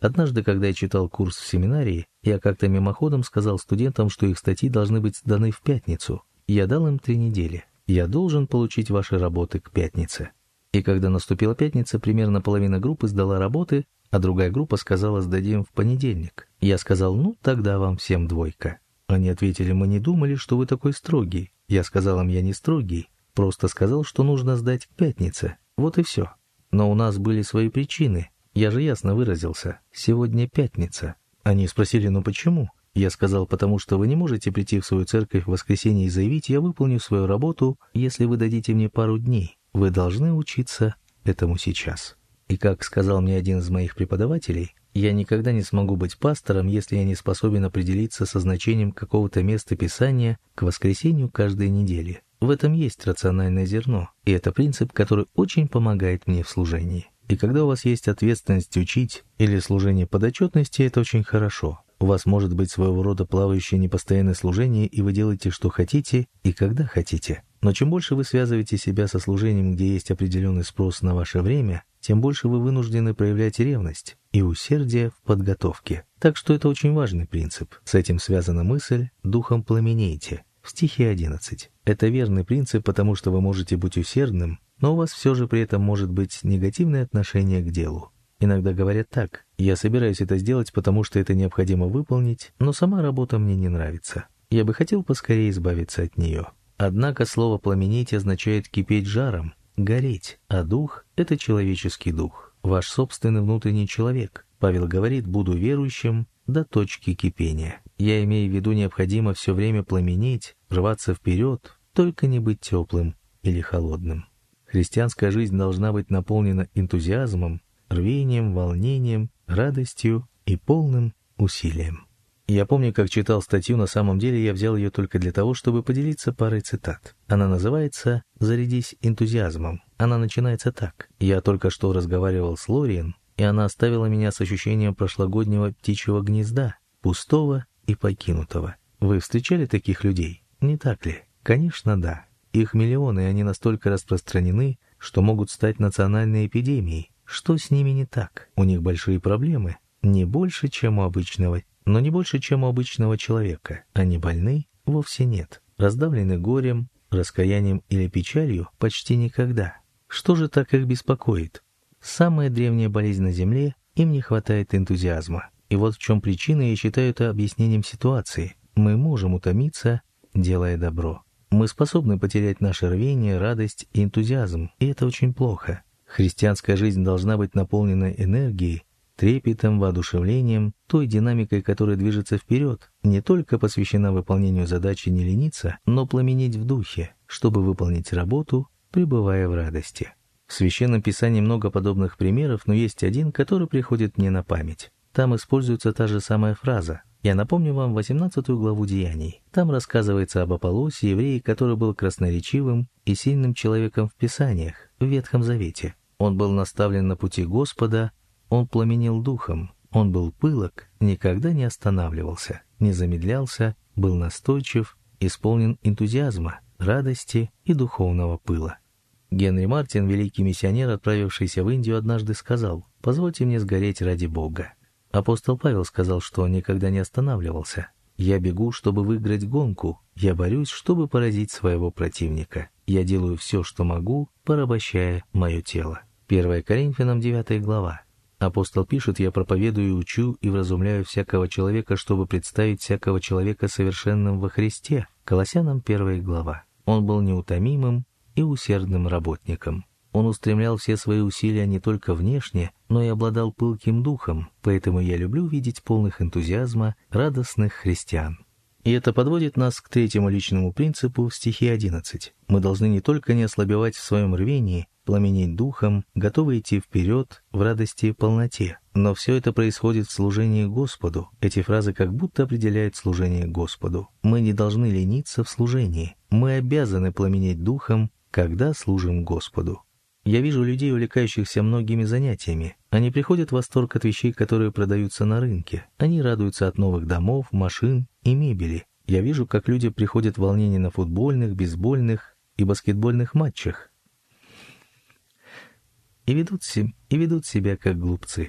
Однажды, когда я читал курс в семинарии, я как-то мимоходом сказал студентам, что их статьи должны быть сданы в пятницу. Я дал им три недели. Я должен получить ваши работы к пятнице. И когда наступила пятница, примерно половина группы сдала работы, а другая группа сказала: сдадим в понедельник. Я сказал: ну, тогда вам всем двойка. Они ответили: мы не думали, что вы такой строгий. Я сказал им: я не строгий, просто сказал, что нужно сдать к пятнице. Вот и все. Но у нас были свои причины. Я же ясно выразился. Сегодня пятница. Они спросили: ну почему? Я сказал: потому что вы не можете прийти в свою церковь в воскресенье и заявить: я выполню свою работу, если вы дадите мне пару дней. Вы должны учиться этому сейчас. И как сказал мне один из моих преподавателей, я никогда не смогу быть пастором, если я не способен определиться со значением какого-то места Писания к воскресенью каждой недели. В этом есть рациональное зерно, и это принцип, который очень помогает мне в служении. И когда у вас есть ответственность учить или служение подотчетности, это очень хорошо. У вас может быть своего рода плавающее непостоянное служение, и вы делаете, что хотите и когда хотите. Но чем больше вы связываете себя со служением, где есть определенный спрос на ваше время, тем больше вы вынуждены проявлять ревность и усердие в подготовке. Так что это очень важный принцип. С этим связана мысль «духом пламенейте» в стихе одиннадцать. Это верный принцип, потому что вы можете быть усердным, но у вас все же при этом может быть негативное отношение к делу. Иногда говорят так: я собираюсь это сделать, потому что это необходимо выполнить, но сама работа мне не нравится. Я бы хотел поскорее избавиться от нее. Однако слово «пламенеть» означает кипеть жаром, гореть, а дух — это человеческий дух, ваш собственный внутренний человек. Павел говорит: буду верующим до точки кипения. Я имею в виду, необходимо все время пламенеть, рваться вперед, только не быть теплым или холодным. Христианская жизнь должна быть наполнена энтузиазмом, рвением, волнением, радостью и полным усилием. Я помню, как читал статью, на самом деле я взял ее только для того, чтобы поделиться парой цитат. Она называется «Зарядись энтузиазмом». Она начинается так: «Я только что разговаривал с Лориен, и она оставила меня с ощущением прошлогоднего птичьего гнезда, пустого и покинутого». Вы встречали таких людей, не так ли? Конечно, да. Их миллионы, и они настолько распространены, что могут стать национальной эпидемией. Что с ними не так? У них большие проблемы. Не больше, чем у обычного, но не больше, чем у обычного человека. Они больны? Вовсе нет. Раздавлены горем, раскаянием или печалью? Почти никогда. Что же так их беспокоит? Самая древняя болезнь на Земле — им не хватает энтузиазма. И вот в чем причина, я считаю это объяснением ситуации. Мы можем утомиться, делая добро. Мы способны потерять наше рвение, радость и энтузиазм, и это очень плохо. Христианская жизнь должна быть наполнена энергией, трепетом, воодушевлением, той динамикой, которая движется вперед, не только посвящена выполнению задачи не лениться, но пламенеть в духе, чтобы выполнить работу, пребывая в радости. В Священном Писании много подобных примеров, но есть один, который приходит мне на память. Там используется та же самая фраза. Я напомню вам восемнадцатую главу Деяний. Там рассказывается об Аполлосе, еврее, который был красноречивым и сильным человеком в Писаниях, в Ветхом Завете. Он был наставлен на пути Господа, он пламенел духом, он был пылок, никогда не останавливался, не замедлялся, был настойчив, исполнен энтузиазма, радости и духовного пыла. Генри Мартин, великий миссионер, отправившийся в Индию, однажды сказал: «Позвольте мне сгореть ради Бога». Апостол Павел сказал, что он никогда не останавливался. «Я бегу, чтобы выиграть гонку. Я борюсь, чтобы поразить своего противника. Я делаю все, что могу, порабощая мое тело». первое Коринфянам девятая глава. Апостол пишет: «Я проповедую и учу и вразумляю всякого человека, чтобы представить всякого человека совершенным во Христе». Колоссянам первая глава. Он был неутомимым и усердным работником. Он устремлял все свои усилия не только внешне, но и обладал пылким духом, поэтому я люблю видеть полных энтузиазма радостных христиан. И это подводит нас к третьему личному принципу в стихе одиннадцать. Мы должны не только не ослабевать в своем рвении, пламенеть духом, готовы идти вперед в радости и полноте, но все это происходит в служении Господу. Эти фразы как будто определяют служение Господу. Мы не должны лениться в служении. Мы обязаны пламенеть духом, когда служим Господу. Я вижу людей, увлекающихся многими занятиями. Они приходят в восторг от вещей, которые продаются на рынке. Они радуются от новых домов, машин и мебели. Я вижу, как люди приходят в волнение на футбольных, бейсбольных и баскетбольных матчах. И ведут, се- и ведут себя как глупцы.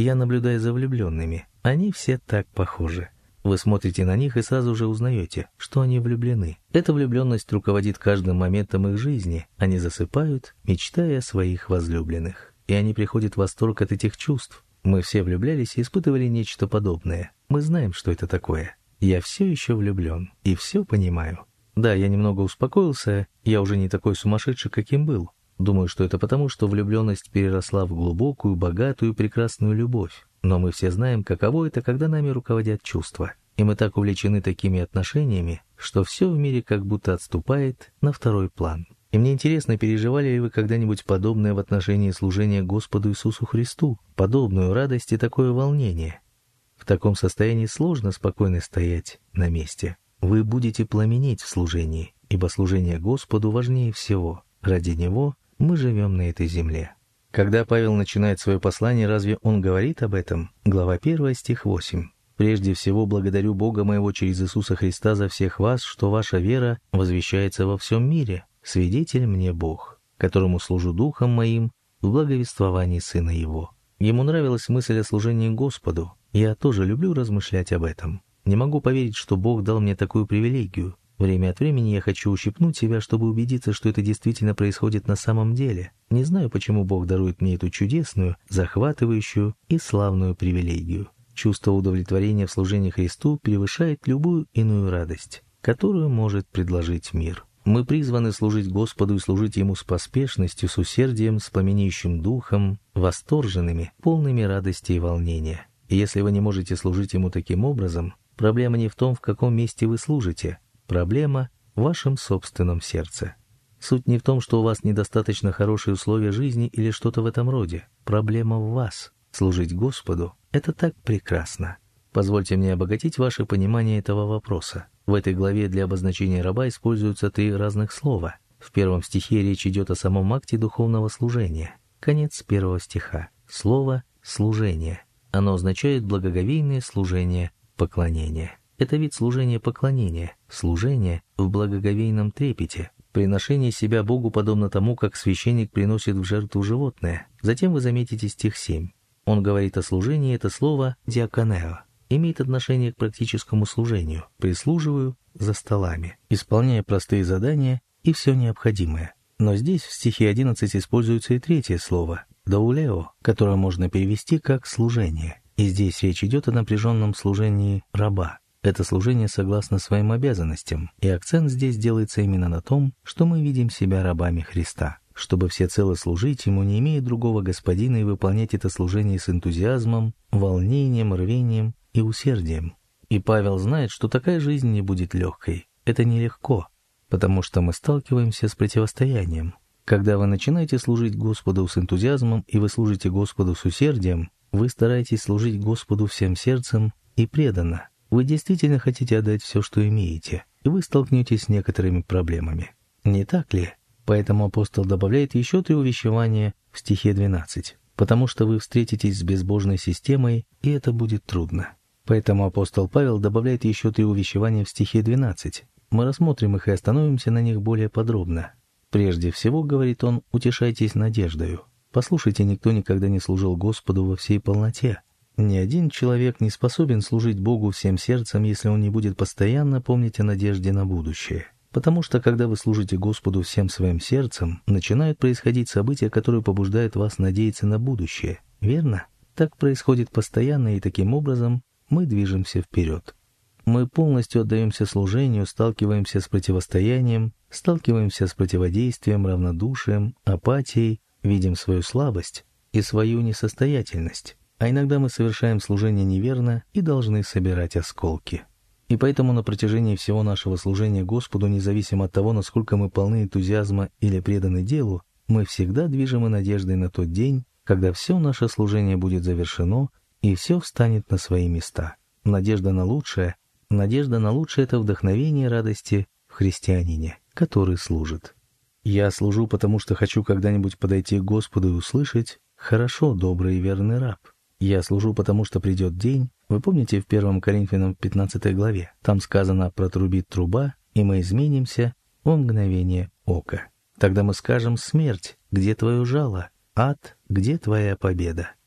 Я наблюдаю за влюбленными. Они все так похожи. Вы смотрите на них и сразу же узнаете, что они влюблены. Эта влюбленность руководит каждым моментом их жизни. Они засыпают, мечтая о своих возлюбленных. И они приходят в восторг от этих чувств. Мы все влюблялись и испытывали нечто подобное. Мы знаем, что это такое. Я все еще влюблен и все понимаю. Да, я немного успокоился, я уже не такой сумасшедший, каким был. Думаю, что это потому, что влюбленность переросла в глубокую, богатую, прекрасную любовь. Но мы все знаем, каково это, когда нами руководят чувства. И мы так увлечены такими отношениями, что все в мире как будто отступает на второй план. И мне интересно, переживали ли вы когда-нибудь подобное в отношении служения Господу Иисусу Христу, подобную радость и такое волнение? В таком состоянии сложно спокойно стоять на месте. Вы будете пламенеть в служении, ибо служение Господу важнее всего. Ради Него мы живем на этой земле. Когда Павел начинает свое послание, разве он говорит об этом? Глава первая, стих восемь. «Прежде всего благодарю Бога моего через Иисуса Христа за всех вас, что ваша вера возвещается во всем мире. Свидетель мне Бог, которому служу духом моим в благовествовании Сына Его». Ему нравилась мысль о служении Господу. Я тоже люблю размышлять об этом. Не могу поверить, что Бог дал мне такую привилегию. Время от времени я хочу ущипнуть себя, чтобы убедиться, что это действительно происходит на самом деле. Не знаю, почему Бог дарует мне эту чудесную, захватывающую и славную привилегию. Чувство удовлетворения в служении Христу превышает любую иную радость, которую может предложить мир. Мы призваны служить Господу и служить Ему с поспешностью, с усердием, с пламенеющим духом, восторженными, полными радости и волнения. И если вы не можете служить Ему таким образом, проблема не в том, в каком месте вы служите. Проблема в вашем собственном сердце. Суть не в том, что у вас недостаточно хорошие условия жизни или что-то в этом роде. Проблема в вас. Служить Господу — это так прекрасно. Позвольте мне обогатить ваше понимание этого вопроса. В этой главе для обозначения раба используются три разных слова. В первом стихе речь идет о самом акте духовного служения. Конец первого стиха. Слово «служение». Оно означает благоговейное служение, поклонение. Это вид служения поклонения, служение в благоговейном трепете. Приношение себя Богу подобно тому, как священник приносит в жертву животное. Затем вы заметите стих семь. Он говорит о служении, это слово «диаконео» имеет отношение к практическому служению. Прислуживаю за столами, исполняя простые задания и все необходимое. Но здесь в стихе одиннадцать используется и третье слово «даулео», которое можно перевести как «служение». И здесь речь идет о напряженном служении раба. Это служение согласно своим обязанностям, и акцент здесь делается именно на том, что мы видим себя рабами Христа, чтобы всецело служить Ему, не имея другого господина, и выполнять это служение с энтузиазмом, волнением, рвением и усердием. И Павел знает, что такая жизнь не будет легкой. Это нелегко, потому что мы сталкиваемся с противостоянием. Когда вы начинаете служить Господу с энтузиазмом, и вы служите Господу с усердием, вы стараетесь служить Господу всем сердцем и преданно. Вы действительно хотите отдать все, что имеете, и вы столкнетесь с некоторыми проблемами. Не так ли? Поэтому апостол добавляет еще три увещевания в стихе двенадцать. Потому что вы встретитесь с безбожной системой, и это будет трудно. Поэтому апостол Павел добавляет еще три увещевания в стихе двенадцать. Мы рассмотрим их и остановимся на них более подробно. Прежде всего, говорит он, утешайтесь надеждою. Послушайте, никто никогда не служил Господу во всей полноте. Ни один человек не способен служить Богу всем сердцем, если он не будет постоянно помнить о надежде на будущее. Потому что, когда вы служите Господу всем своим сердцем, начинают происходить события, которые побуждают вас надеяться на будущее. Верно? Так происходит постоянно, и таким образом мы движемся вперед. Мы полностью отдаемся служению, сталкиваемся с противостоянием, сталкиваемся с противодействием, равнодушием, апатией, видим свою слабость и свою несостоятельность. А иногда мы совершаем служение неверно и должны собирать осколки. И поэтому на протяжении всего нашего служения Господу, независимо от того, насколько мы полны энтузиазма или преданы делу, мы всегда движимы надеждой на тот день, когда все наше служение будет завершено и все встанет на свои места. Надежда на лучшее, надежда на лучшее — это вдохновение радости в христианине, который служит. Я служу, потому что хочу когда-нибудь подойти к Господу и услышать: «Хорошо, добрый и верный раб». Я служу, потому что придет день. Вы помните в первом Коринфянам пятнадцатой главе? Там сказано: «Протрубит труба, и мы изменимся во мгновение ока». Тогда мы скажем: «Смерть, где твое жало? Ад, где твоя победа?»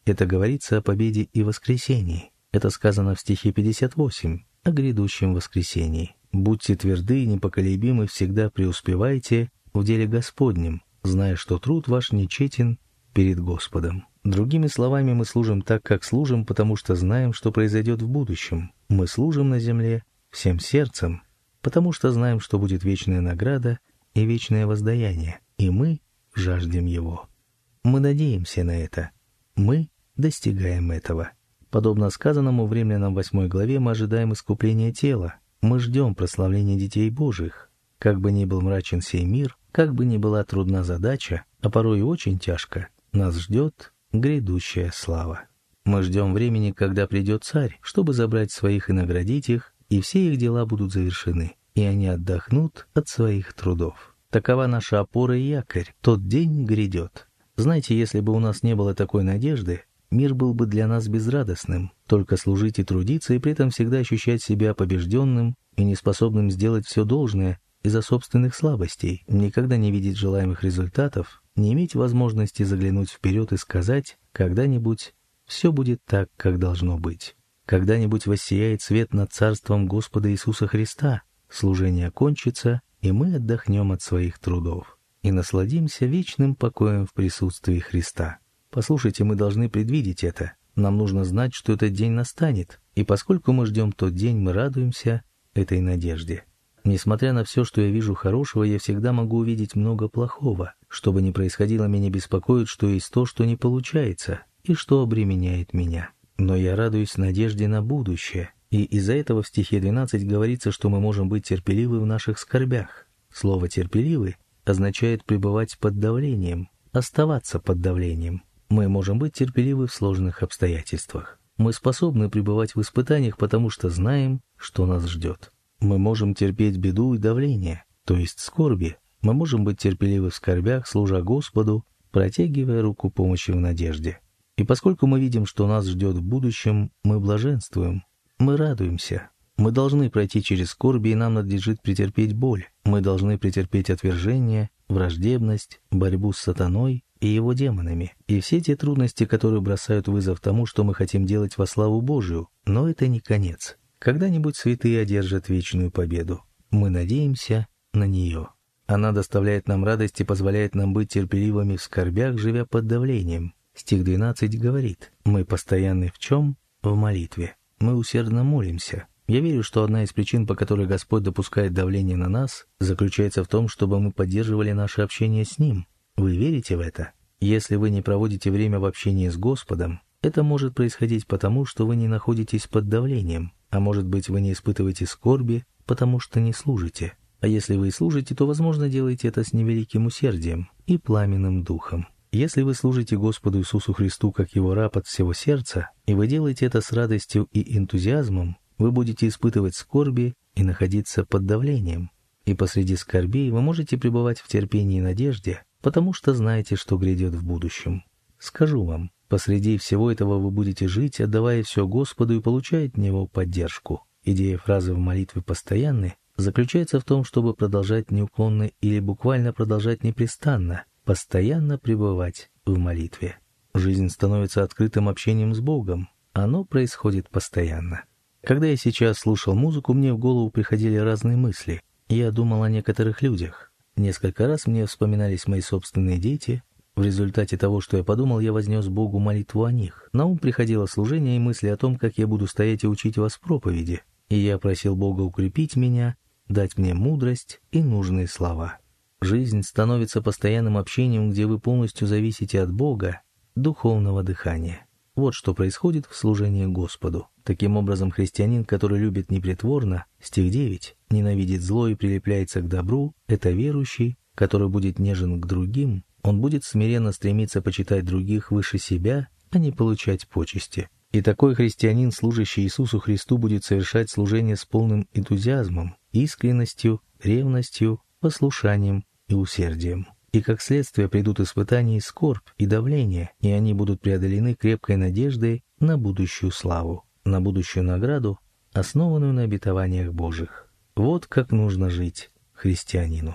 Это говорится о победе и воскресении. Это сказано в стихе пятьдесят восемь, о грядущем воскресении. «Будьте тверды и непоколебимы, всегда преуспевайте в деле Господнем, зная, что труд ваш нечетен перед Господом». Другими словами, мы служим так, как служим, потому что знаем, что произойдет в будущем. Мы служим на земле всем сердцем, потому что знаем, что будет вечная награда и вечное воздаяние, и мы жаждем его. Мы надеемся на это. Мы достигаем этого. Подобно сказанному в Римлянам восьмой главе, мы ожидаем искупления тела. Мы ждем прославления детей Божьих. Как бы ни был мрачен сей мир, как бы ни была трудна задача, а порой и очень тяжко, нас ждет грядущая слава. Мы ждем времени, когда придет царь, чтобы забрать своих и наградить их, и все их дела будут завершены, и они отдохнут от своих трудов. Такова наша опора и якорь. Тот день грядет. Знаете, если бы у нас не было такой надежды, мир был бы для нас безрадостным. Только служить и трудиться, и при этом всегда ощущать себя побежденным и неспособным сделать все должное из-за собственных слабостей, никогда не видеть желаемых результатов, не иметь возможности заглянуть вперед и сказать, когда-нибудь все будет так, как должно быть. Когда-нибудь воссияет свет над царством Господа Иисуса Христа, служение кончится, и мы отдохнем от своих трудов и насладимся вечным покоем в присутствии Христа. Послушайте, мы должны предвидеть это. Нам нужно знать, что этот день настанет, и поскольку мы ждем тот день, мы радуемся этой надежде. Несмотря на все, что я вижу хорошего, я всегда могу увидеть много плохого. Что бы ни происходило, меня беспокоит, что есть то, что не получается, и что обременяет меня. Но я радуюсь надежде на будущее, и из-за этого в стихе двенадцать говорится, что мы можем быть терпеливы в наших скорбях. Слово «терпеливы» означает пребывать под давлением, оставаться под давлением. Мы можем быть терпеливы в сложных обстоятельствах. Мы способны пребывать в испытаниях, потому что знаем, что нас ждет. Мы можем терпеть беду и давление, то есть скорби. Мы можем быть терпеливы в скорбях, служа Господу, протягивая руку помощи в надежде. И поскольку мы видим, что нас ждет в будущем, мы блаженствуем, мы радуемся. Мы должны пройти через скорби, и нам надлежит претерпеть боль. Мы должны претерпеть отвержение, враждебность, борьбу с сатаной и его демонами, и все те трудности, которые бросают вызов тому, что мы хотим делать во славу Божию. Но это не конец. Когда-нибудь святые одержат вечную победу. Мы надеемся на нее. Она доставляет нам радость и позволяет нам быть терпеливыми в скорбях, живя под давлением. Стих двенадцать говорит: «Мы постоянны в чем? В молитве. Мы усердно молимся». Я верю, что одна из причин, по которой Господь допускает давление на нас, заключается в том, чтобы мы поддерживали наше общение с Ним. Вы верите в это? Если вы не проводите время в общении с Господом, это может происходить потому, что вы не находитесь под давлением, а может быть, вы не испытываете скорби, потому что не служите. А если вы и служите, то, возможно, делаете это с невеликим усердием и пламенным духом. Если вы служите Господу Иисусу Христу как Его раб от всего сердца, и вы делаете это с радостью и энтузиазмом, вы будете испытывать скорби и находиться под давлением. И посреди скорбей вы можете пребывать в терпении и надежде, потому что знаете, что грядет в будущем. Скажу вам, посреди всего этого вы будете жить, отдавая все Господу и получая от Него поддержку. Идея фразы «в молитве постоянны» заключается в том, чтобы продолжать неуклонно или буквально продолжать непрестанно, постоянно пребывать в молитве. Жизнь становится открытым общением с Богом. Оно происходит постоянно. Когда я сейчас слушал музыку, мне в голову приходили разные мысли. Я думал о некоторых людях. Несколько раз мне вспоминались мои собственные дети. В результате того, что я подумал, я вознес Богу молитву о них. На ум приходило служение и мысли о том, как я буду стоять и учить вас проповеди. И я просил Бога укрепить меня, дать мне мудрость и нужные слова. Жизнь становится постоянным общением, где вы полностью зависите от Бога, духовного дыхания. Вот что происходит в служении Господу. Таким образом, христианин, который любит непритворно, стих девять, ненавидит зло и прилепляется к добру, это верующий, который будет нежен к другим, он будет смиренно стремиться почитать других выше себя, а не получать почести. И такой христианин, служащий Иисусу Христу, будет совершать служение с полным энтузиазмом, искренностью, ревностью, послушанием и усердием. И как следствие придут испытания и скорбь, и давление, и они будут преодолены крепкой надеждой на будущую славу, на будущую награду, основанную на обетованиях Божьих. Вот как нужно жить христианину.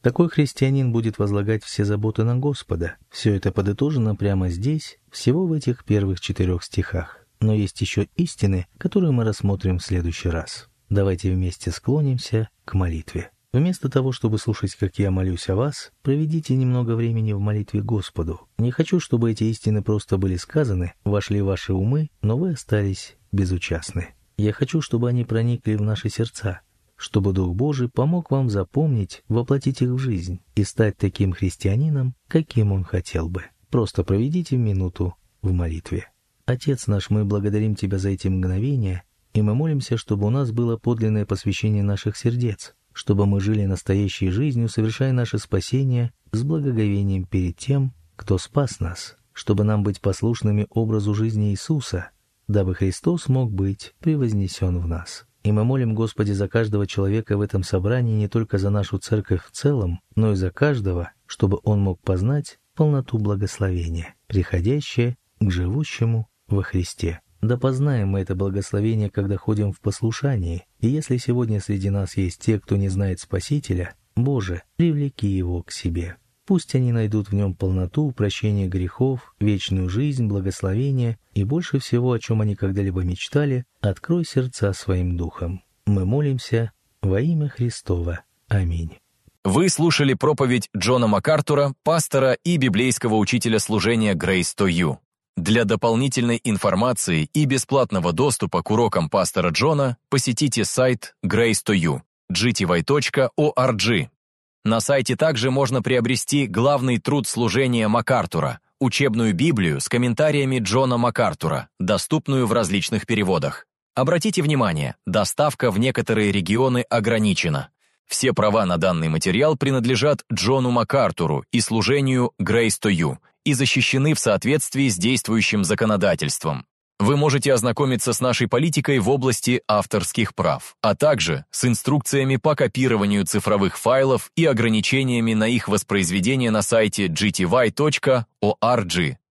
Такой христианин будет возлагать все заботы на Господа. Все это подытожено прямо здесь, всего в этих первых четырех стихах. Но есть еще истины, которые мы рассмотрим в следующий раз. Давайте вместе склонимся к молитве. Вместо того, чтобы слушать, как я молюсь о вас, проведите немного времени в молитве Господу. Не хочу, чтобы эти истины просто были сказаны, вошли в ваши умы, но вы остались безучастны. Я хочу, чтобы они проникли в наши сердца, чтобы Дух Божий помог вам запомнить, воплотить их в жизнь и стать таким христианином, каким Он хотел бы. Просто проведите минуту в молитве. Отец наш, мы благодарим Тебя за эти мгновения, и мы молимся, чтобы у нас было подлинное посвящение наших сердец, чтобы мы жили настоящей жизнью, совершая наше спасение с благоговением перед тем, кто спас нас, чтобы нам быть послушными образу жизни Иисуса, дабы Христос мог быть превознесен в нас. И мы молим, Господи, за каждого человека в этом собрании, не только за нашу церковь в целом, но и за каждого, чтобы он мог познать полноту благословения, приходящее к живущему во Христе. Да познаем мы это благословение, когда ходим в послушании, и если сегодня среди нас есть те, кто не знает Спасителя, Боже, привлеки его к себе. Пусть они найдут в нем полноту, прощение грехов, вечную жизнь, благословение и больше всего, о чем они когда-либо мечтали, открой сердца своим духом. Мы молимся во имя Христова. Аминь. Вы слушали проповедь Джона МакАртура, пастора и библейского учителя служения Grace to You. Для дополнительной информации и бесплатного доступа к урокам пастора Джона посетите сайт Grace to You, джи ти вай точка орг. На сайте также можно приобрести главный труд служения МакАртура, учебную Библию с комментариями Джона МакАртура, доступную в различных переводах. Обратите внимание, доставка в некоторые регионы ограничена. Все права на данный материал принадлежат Джону МакАртуру и служению Grace to You и защищены в соответствии с действующим законодательством. Вы можете ознакомиться с нашей политикой в области авторских прав, а также с инструкциями по копированию цифровых файлов и ограничениями на их воспроизведение на сайте джи ти вай точка орг.